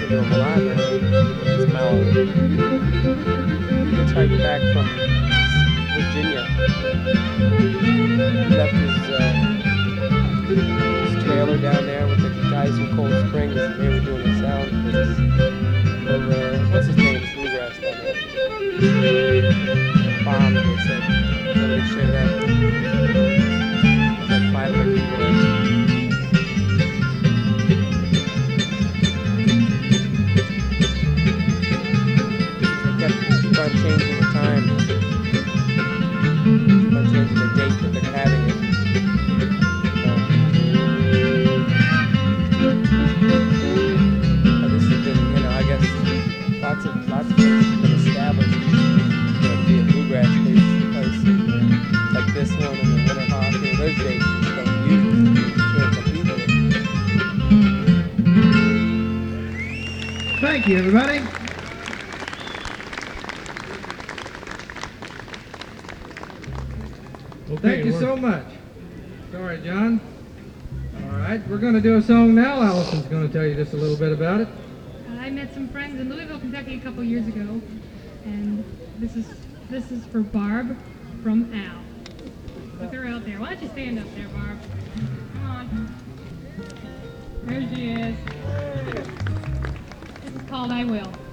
to do them live. It's Mellow. Hitchhiked back from Virginia. He left his trailer down there with the guys from Cold Springs, and they were doing the sound for this. What's his name? It's Bluegrass down there. Bomb, they said. Nobody showed up. It's like 500 people there. They keep on changing the time. Keep on changing the date that they're having it. This has been, I guess, lots of places have been established to be a bluegrass place like this one and the Winterhawk. Those dates just don't use it. You can't compete with it. Thank you, everybody. Thank you so much. Sorry, John. All right, we're going to do a song now. Allison's going to tell you just a little bit about it. I met some friends in Louisville, Kentucky a couple years ago, and this is for Barb from Al. Look her out there. Why don't you stand up there, Barb? Come on. There she is. This is called I Will.